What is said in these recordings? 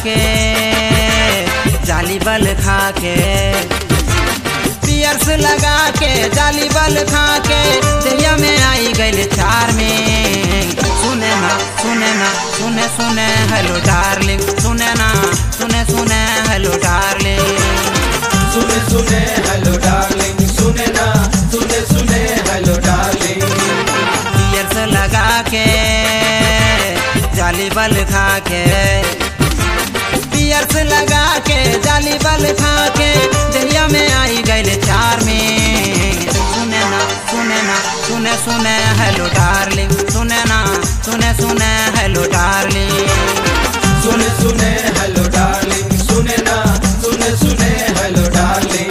के जाली बल खा के, पियर्स लगा के जाली बल खा के दरिया में आई गइल चार में। सुने ना सुने ना सुने सुने हेलो डार्लिंग, सुने ना सुने सुने हेलो डार्लिंग, सुने सुने हेलो डार्लिंग, सुने ना सुने सुने हेलो डार्लिंग। पियर्स लगा के जाली बल खा के, पियर्स लगा के जाली बल खा के दरिया में आई गइल चार में। सुने ना सुने ना सुने सुने हेलो डार्लिंग, सुने ना सुने सुने हेलो डार्लिंग, सुने सुने हेलो डार्लिंग, सुने ना सुने सुने हेलो डार्लिंग।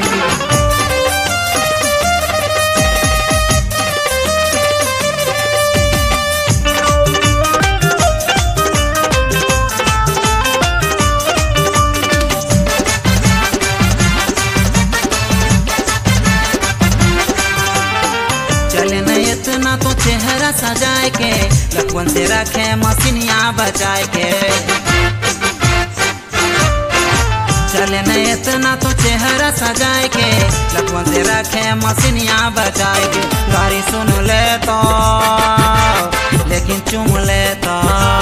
चले न इतना तो चेहरा सजाए के, लखवन से रखे मसीनिया बचाए के। चले न इतना तो चेहरा सजाए के, लखवन से रखे मसीनिया बचाए के। गाड़ी सुन ले तो लेकिन चुम ले तो,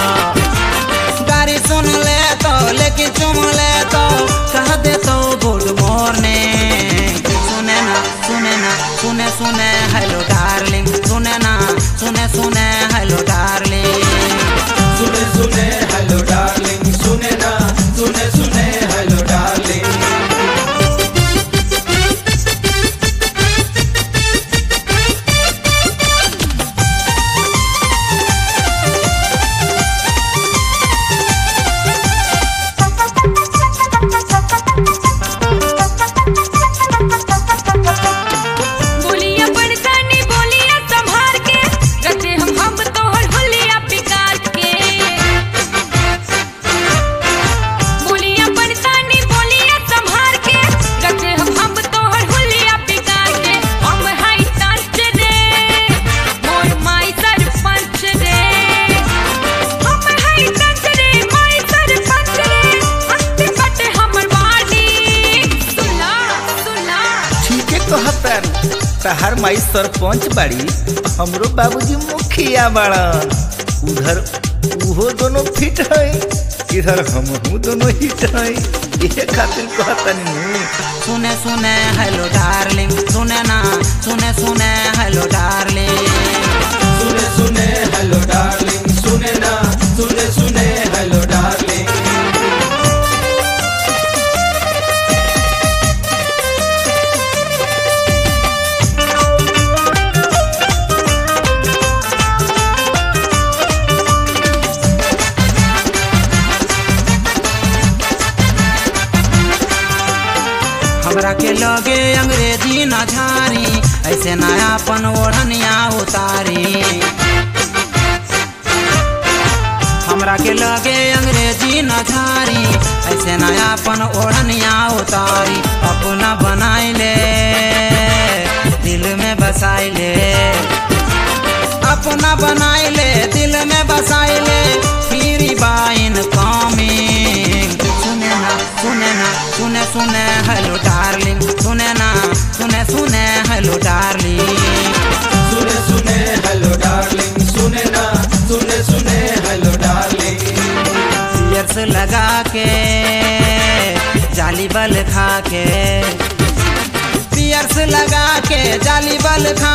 गाड़ी सुन ले तो लेकिन चुम ले तो, कह दे तो गुड मॉर्निंग। सुने ना सुने ना सुने सुने हेलो डार्लिंग, सुने ना सुने सुने हेलो डार्लिंग, सुने सुने हेलो डार्लिंग, सुने ना सुने सुने हेलो डार्लिंग। तहार माई सरपंच बाड़ी, हमरो बाबूजी मुखिया बाड़न। उधर उहो दोनों फिट है, इधर हमहू दोनों हिट है। ये खातिर कहतनी सुने सुने हेलो डार्लिंग, सुने ना सुने सुने हेलो डार्लिंग, सुने सुने हेलो डार्लिंग, सुने ना सुने सुने हेलो डार्लिंग। हमरा के लगे अंग्रेजी न झारी, ऐसे नयापन ओढ़निया उतारी। हमरा के लगे अंग्रेजी न झारी, ऐसे नयापन ओढ़निया उतारी। अपना बनाई ले दिल में बसाई ले, अपना बनाई ले दिल में बसाई ले, फिर बाइन कमिंग। सुने ना सुने ना सुने सुने हेलो डार्लिंग, सुने ना सुने सुने हेलो डार्लिंग, सुने सुने हेलो डार्लिंग, सुने ना सुने सुने हेलो डार्लिंग। पियर्स लगा के जाली बल खा के, पियर्स लगा के जाली बल खा